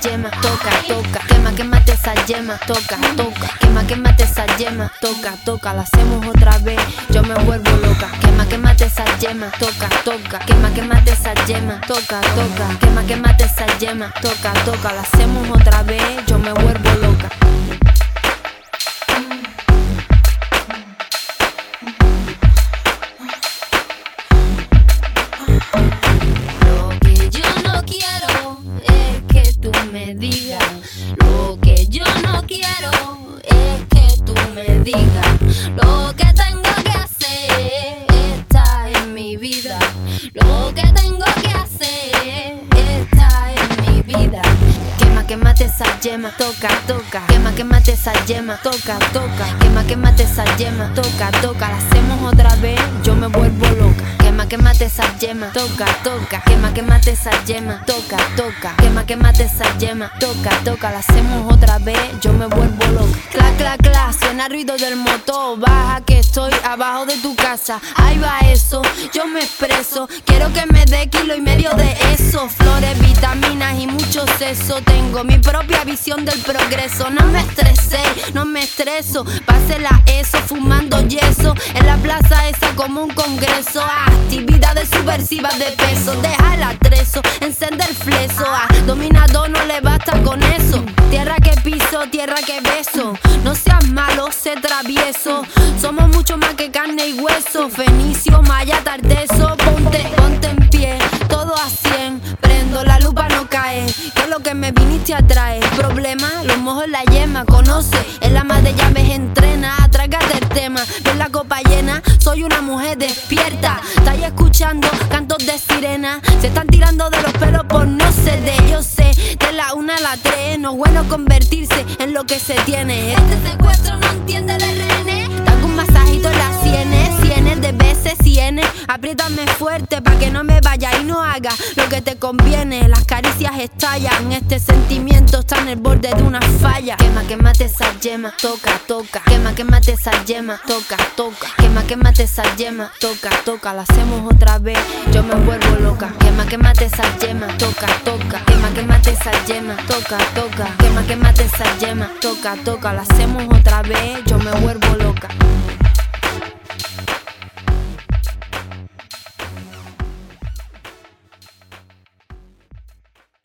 yema, toca, toca. Quema, quémate esa yema, toca, toca. Quema, quémate esa yema, toca, toca. La hacemos otra vez, yo me vuelvo loca. Quema, quémate esa yema, toca, toca. Quema, quémate esa yema, toca, toca. Quema, quémate esa yema, toca, toca. La hacemos otra vez, yo me vuelvo loca. Lo que yo no quiero es que tú me digas. Lo que yo no quiero es que tú me digas. Lo que tengo que hacer está en mi vida. Lo que tengo que hacer está en mi vida. Quema, quémate esa yema, toca, toca. Quema, quémate esa yema, toca, toca. Quema, quémate esa yema, toca, toca. La hacemos otra vez, yo me vuelvo loca. Quema, quémate esa yema, toca, toca. Quema, quémate esa yema, toca, toca. Quema, quémate esa yema, toca, toca. La hacemos otra vez, yo me vuelvo loca. Cla, cla, cla, suena ruido del motor. Baja que estoy abajo de tu casa. Ahí va eso, yo me expreso. Quiero que me dé 1,5 kilos de eso. Flores, vitaminas y mucho seso. Tengo mi propia visión del progreso. No me estresé, no me estreso. Pásela eso, fumando yeso. En la plaza esa como un congreso. Actividades subversivas de peso. Deja el atrezo, encende el fleso. Dominador no le basta con eso. Tierra que piso, tierra que beso. No seas malo, sé travieso. Somos mucho más que carne y hueso. Fenicio, maya, tarteso. Ponte en pie, todo a 100. Prendo la lupa, no cae. Que es lo que me viniste a traer. Problema, los mojo en la yema. Conoce, el ama de llaves entrena. Trágate el tema, ves la copa llena. Soy una mujer despierta. Estáis escuchando cantos de sirena. Se están tirando de los pelos por no ceder. Yo sé, de la 1 a la 3. No es bueno convertirse en lo que se tiene. Este secuestro no entiende de renes. Dame un masajito en las sienes de veces sienes. Apriétame fuerte pa' que no me vaya y no haga lo que te conviene. Las caricias estallan, este sentimiento está en el borde de una falla. Quema, quémate esa yema, toca, toca. Quema, quémate esa yema, toca, toca. Quema, quémate esa yema, toca, toca. La hacemos otra vez, yo me vuelvo loca. Quema, quémate esa yema, toca, toca. Quema, quémate esa yema, toca, toca. Quema, quémate esa yema, toca, toca. La hacemos otra vez, yo me vuelvo loca.